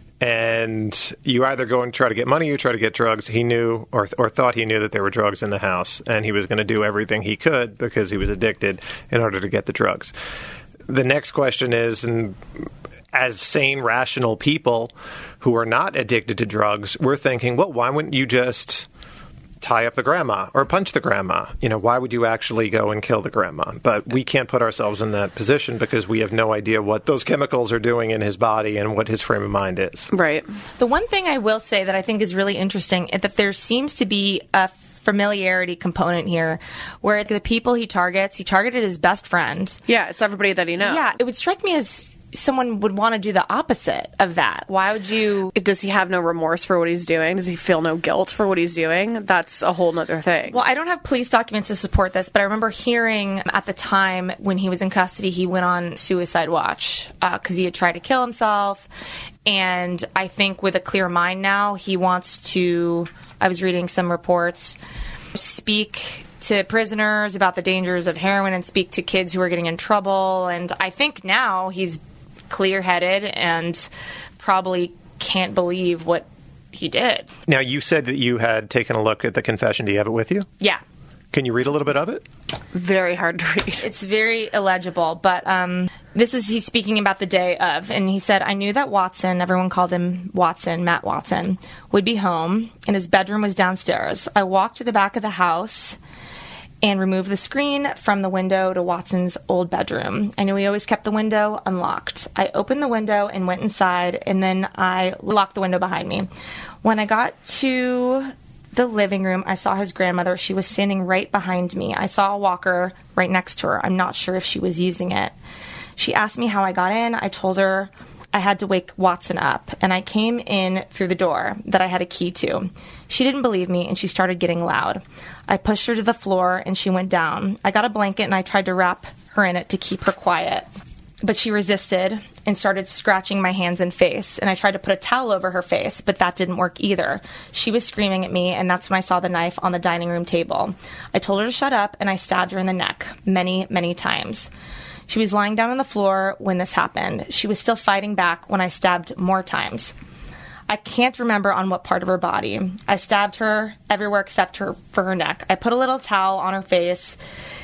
And you either go and try to get money or try to get drugs. He knew or or thought he knew that there were drugs in the house, and he was going to do everything he could because he was addicted in order to get the drugs. The next question is, and as sane, rational people who are not addicted to drugs, we're thinking, well, why wouldn't you just tie up the grandma or punch the grandma? You know, why would you actually go and kill the grandma? But we can't put ourselves in that position because we have no idea what those chemicals are doing in his body and what his frame of mind is. Right. The one thing I will say that I think is really interesting is that there seems to be a familiarity component here where the people he targets, he targeted his best friend. Yeah, it's everybody that he knows. Yeah, it would strike me as someone would want to do the opposite of that. Why would you... Does he have no remorse for what he's doing? Does he feel no guilt for what he's doing? That's a whole nother thing. Well, I don't have police documents to support this, but I remember hearing at the time when he was in custody, he went on suicide watch because uh, he had tried to kill himself. And I think with a clear mind now, he wants to... I was reading some reports, speak to prisoners about the dangers of heroin and speak to kids who are getting in trouble. And I think now he's clear-headed and probably can't believe what he did. Now, you said that you had taken a look at the confession. Do you have it with you? Yeah. Can you read a little bit of it? Very hard to read. It's very illegible, but um, this is he's speaking about the day of, and he said, I knew that Watson, everyone called him Watson, Matt Watson, would be home, and his bedroom was downstairs. I walked to the back of the house and removed the screen from the window to Watson's old bedroom. I knew he always kept the window unlocked. I opened the window and went inside, and then I locked the window behind me. When I got to the living room, I saw his grandmother. She was standing right behind me. I saw a walker right next to her. I'm not sure if she was using it. She asked me how I got in. I told her I had to wake Watson up, and I came in through the door that I had a key to. She didn't believe me, and she started getting loud. I pushed her to the floor, and she went down. I got a blanket, and I tried to wrap her in it to keep her quiet. But she resisted and started scratching my hands and face, and I tried to put a towel over her face, but that didn't work either. She was screaming at me, and that's when I saw the knife on the dining room table. I told her to shut up, and I stabbed her in the neck many, many times. She was lying down on the floor when this happened. She was still fighting back when I stabbed more times. I can't remember on what part of her body. I stabbed her everywhere except her for her neck. I put a little towel on her face,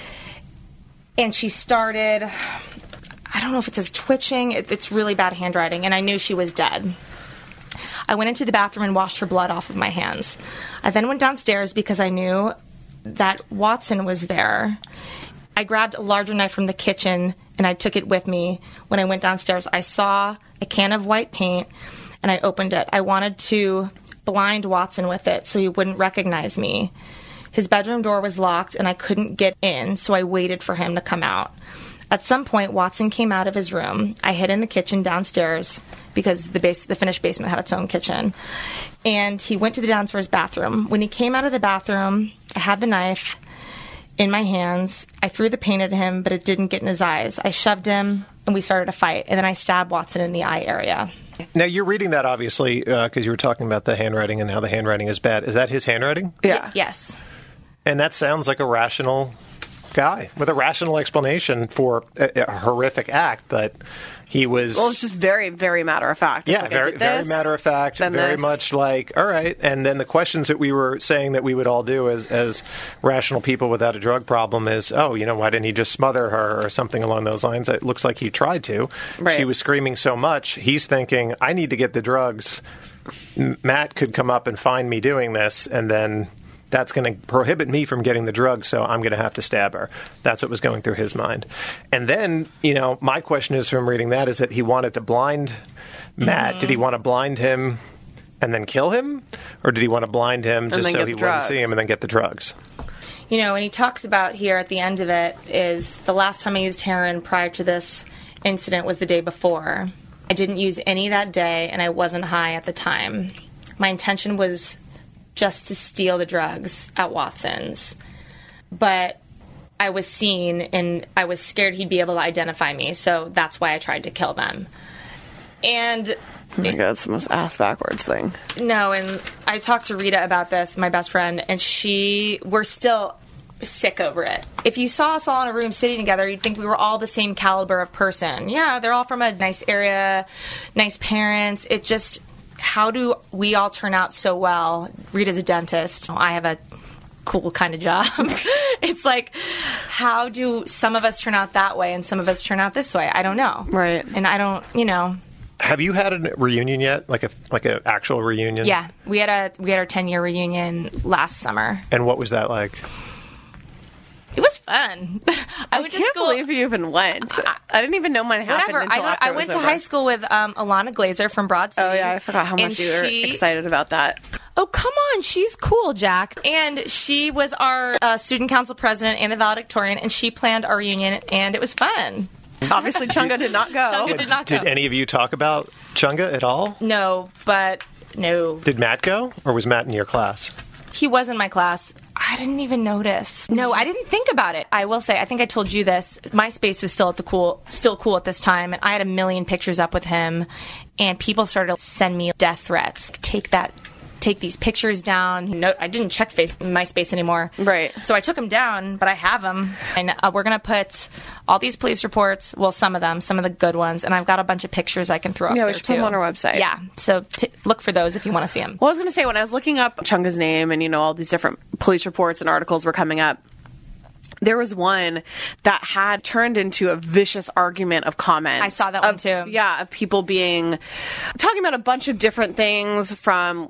and she started, I don't know if it says twitching. It, it's really bad handwriting, and I knew she was dead. I went into the bathroom and washed her blood off of my hands. I then went downstairs because I knew that Watson was there. I grabbed a larger knife from the kitchen, and I took it with me. When I went downstairs, I saw a can of white paint, and I opened it. I wanted to blind Watson with it so he wouldn't recognize me. His bedroom door was locked, and I couldn't get in, so I waited for him to come out. At some point, Watson came out of his room. I hid in the kitchen downstairs because the base, the finished basement had its own kitchen. And he went to the downstairs bathroom. When he came out of the bathroom, I had the knife in my hands. I threw the paint at him, but it didn't get in his eyes. I shoved him, and we started a fight. And then I stabbed Watson in the eye area. Now, you're reading that, obviously, because uh, you were talking about the handwriting and how the handwriting is bad. Is that his handwriting? Yeah. Y- yes. And that sounds like a rational guy with a rational explanation for a, a horrific act, but he was... Well, it's just very, very matter of fact. It's yeah, like, very, this, very matter of fact, very this. much like, all right. And then the questions that we were saying that we would all do as, as rational people without a drug problem is, oh, you know, why didn't he just smother her or something along those lines? It looks like he tried to. Right. She was screaming so much. He's thinking, I need to get the drugs. Matt could come up and find me doing this, and then That's going to prohibit me from getting the drugs, so I'm going to have to stab her. That's what was going through his mind. And then, you know, my question is from reading that is that he wanted to blind Matt. Mm-hmm. Did he want to blind him and then kill him? Or did he want to blind him and just so he wouldn't see him and then get the drugs? You know, and he talks about here at the end of it is the last time I used heroin prior to this incident was the day before. I didn't use any that day, and I wasn't high at the time. My intention was just to steal the drugs at Watson's. But I was seen, and I was scared he'd be able to identify me, so that's why I tried to kill them. And oh my God, it's the most ass backwards thing. No, and I talked to Rita about this, my best friend, and she, we're still sick over it. If you saw us all in a room sitting together, you'd think we were all the same caliber of person. Yeah, they're all from a nice area, nice parents. It just, how do we all turn out so well? Rita's a dentist. I have a cool kind of job. It's like, how do some of us turn out that way and some of us turn out this way? I don't know. Right. And I don't, you know. Have you had a reunion yet? Like a like an actual reunion? Yeah. We had a we had our ten-year reunion last summer. And what was that like? It was fun. I, I went can't to school. believe you even went. I, I didn't even know mine happened Whatever. until I, after I it went was to over. high school with um, Alana Glazer from Broad City. Oh, yeah. I forgot how much and you were she, excited about that. Oh, come on. She's cool, Jack. And she was our uh, student council president and the valedictorian, and she planned our reunion, and it was fun. Obviously, Chunga did not go. Chunga did not go. Did any of you talk about Chunga at all? No, but no. Did Matt go, or was Matt in your class? He was in my class. I didn't even notice. No, I didn't think about it. I will say, I think I told you this. MySpace was still at the cool, still cool at this time, and I had a million pictures up with him, and people started to send me death threats. Take that. Take these pictures down. No, I didn't check face, MySpace anymore. Right. So I took them down, but I have them. And uh, we're going to put all these police reports, well, some of them, some of the good ones, and I've got a bunch of pictures I can throw up yeah, there, we should too. put them on our website. Yeah. So t- look for those if you want to see them. Well, I was going to say, when I was looking up Chunga's name and, you know, all these different police reports and articles were coming up, there was one that had turned into a vicious argument of comments. I saw that of, one, too. Yeah, of people being, talking about a bunch of different things from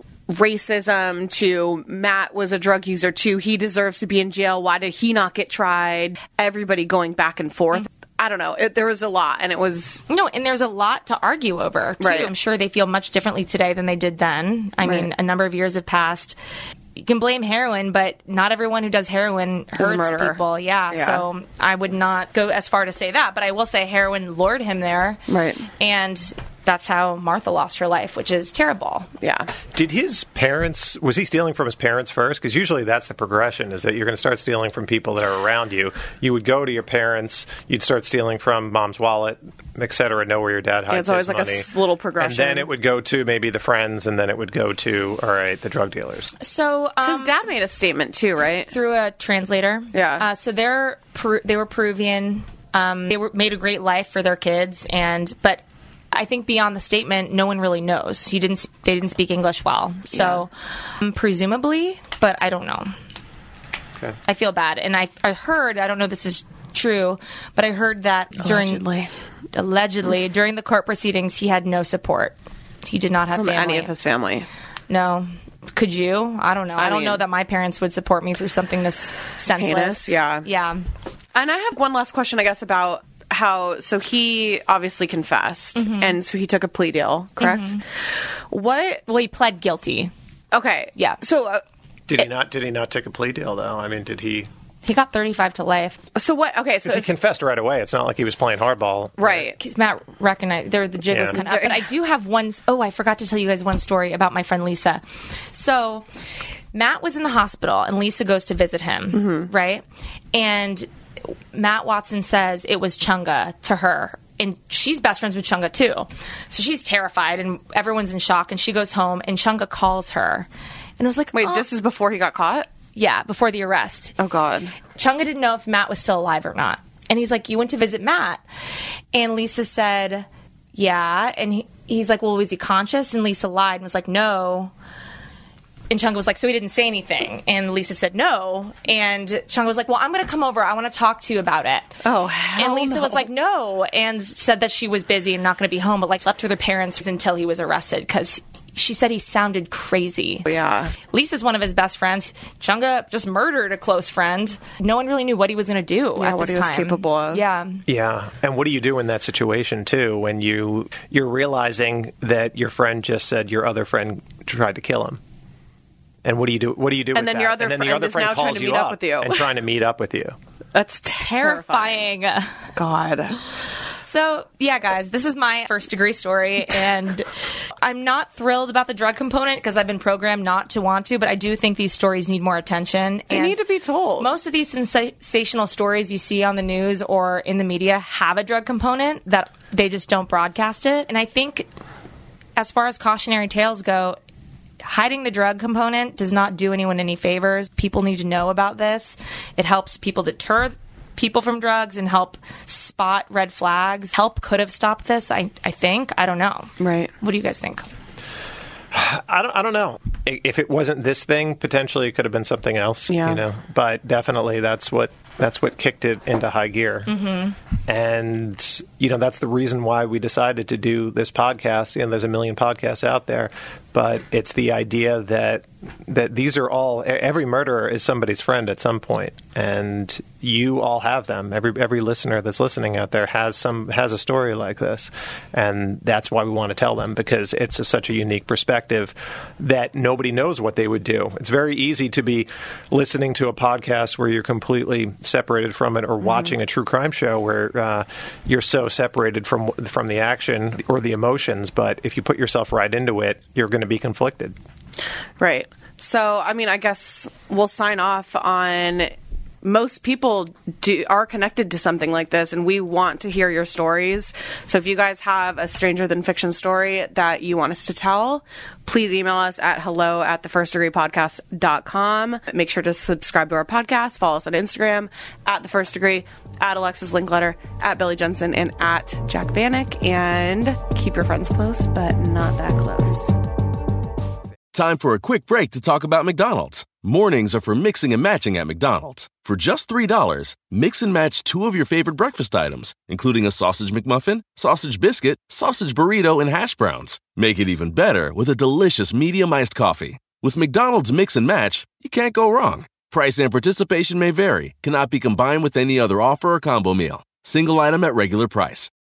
racism to Matt was a drug user too. He deserves to be in jail. Why did he not get tried? Everybody going back and forth. Mm-hmm. I don't know. It, there was a lot, and it was... No, and there's a lot to argue over, too. Right. I'm sure they feel much differently today than they did then. I Right. mean, a number of years have passed. You can blame heroin, but not everyone who does heroin Is a hurts murderer. people. Yeah, Yeah. so I would not go as far to say that, but I will say heroin lured him there. Right. And that's how Martha lost her life, which is terrible. Yeah. Did his parents, was he stealing from his parents first? Because usually that's the progression, is that you're going to start stealing from people that are around you. You would go to your parents, you'd start stealing from mom's wallet, et cetera, know where your dad hides Yeah, it's always his like money. a s- little progression. And then it would go to maybe the friends, and then it would go to, all right, the drug dealers. So um, his dad made a statement too, right? Through a translator. Yeah. Uh, so they're Peru- they were Peruvian. Um, they were made a great life for their kids, and but I think beyond the statement, no one really knows. He didn't. They didn't speak English well, so um, presumably, but I don't know. Okay. I feel bad, and I I heard. I don't know if this is true, but I heard that during Allegedly. allegedly during the court proceedings, he had no support. He did not have From family. any of his family. No. Could you? I don't know. I, I don't mean- know that my parents would support me through something this senseless. Heinous, yeah. Yeah. And I have one last question, I guess, about how, so he obviously confessed, Mhm. and so he took a plea deal, correct? Mhm. What? Well, he pled guilty. Okay. Yeah. So, uh, Did he not? Did he not take a plea deal though? I mean, did he? He got thirty-five to life. So what? Okay, so Because he if- confessed right away. It's not like he was playing hardball. right. Because Matt recognized there the jig was Yeah. kind of up. But I do have one. Oh, I forgot to tell you guys one story about my friend Lisa. So Matt was in the hospital, and Lisa goes to visit him, Mm-hmm. right? And Matt Watson says it was Chunga to her. And she's best friends with Chunga, too. So she's terrified, and everyone's in shock. And she goes home, and Chunga calls her. And it was like, Wait, oh. this is before he got caught? Yeah, before the arrest. Oh, God. Chunga didn't know if Matt was still alive or not. And he's like, you went to visit Matt? And Lisa said, yeah. And he, he's like, well, was he conscious? And Lisa lied and was like, no. And Chunga was like, so he didn't say anything. And Lisa said no. And Chunga was like, well, I'm going to come over. I want to talk to you about it. Oh, hell And Lisa no. was like, no. And said that she was busy and not going to be home, but like slept with her parents until he was arrested because she said he sounded crazy. Yeah. Lisa's one of his best friends. Chunga just murdered a close friend. No one really knew what he was going to do Yeah, at what this he was time. capable of. Yeah. Yeah. And what do you do in that situation, too, when you, you're realizing that your friend just said your other friend tried to kill him? And what do you do? What do you do And with then that? your other and then friend the other is friend now trying calls to you meet up up with you. and trying to meet up with you. That's Terrifying. God. So, yeah, guys, this is my first degree story, and I'm not thrilled about the drug component because I've been programmed not to want to, but I do think these stories need more attention. They and need to be told. Most of these sensational stories you see on the news or in the media have a drug component that they just don't broadcast it. And I think as far as cautionary tales go, hiding the drug component does not do anyone any favors. People need to know about this. It helps people deter people from drugs and help spot red flags. Help could have stopped this, I, I think. I don't know. Right. What do you guys think? I don't. I don't know. If it wasn't this thing, potentially it could have been something else. Yeah. You know. But definitely, that's what that's what kicked it into high gear. Mm-hmm. And you know, that's the reason why we decided to do this podcast. You know, there's a million podcasts out there, but it's the idea that that these are all every murderer is somebody's friend at some point, and you all have them. Every every listener that's listening out there has some has a story like this, and that's why we want to tell them, because it's a, such a unique perspective that nobody knows what they would do. It's very easy to be listening to a podcast where you're completely separated from it, or mm-hmm. watching a true crime show where uh, you're so separated from from the action or the emotions. But if you put yourself right into it, you're going to be conflicted. Right. So, I mean, I guess we'll sign off on most people do, are connected to something like this, and we want to hear your stories. So if you guys have a stranger than fiction story that you want us to tell, please email us at hello at the first degree podcast dot com. Make sure to subscribe to our podcast. Follow us on Instagram at the first degree, at Alexis Linkletter, at Billy Jensen, and at Jack Vanek. And keep your friends close, but not that close. Time for a quick break to talk about McDonald's. Mornings are for mixing and matching at McDonald's. For just three dollars, mix and match two of your favorite breakfast items, including a sausage McMuffin, sausage biscuit, sausage burrito, and hash browns. Make it even better with a delicious medium iced coffee. With McDonald's Mix and Match, you can't go wrong. Price and participation may vary, cannot be combined with any other offer or combo meal. Single item at regular price.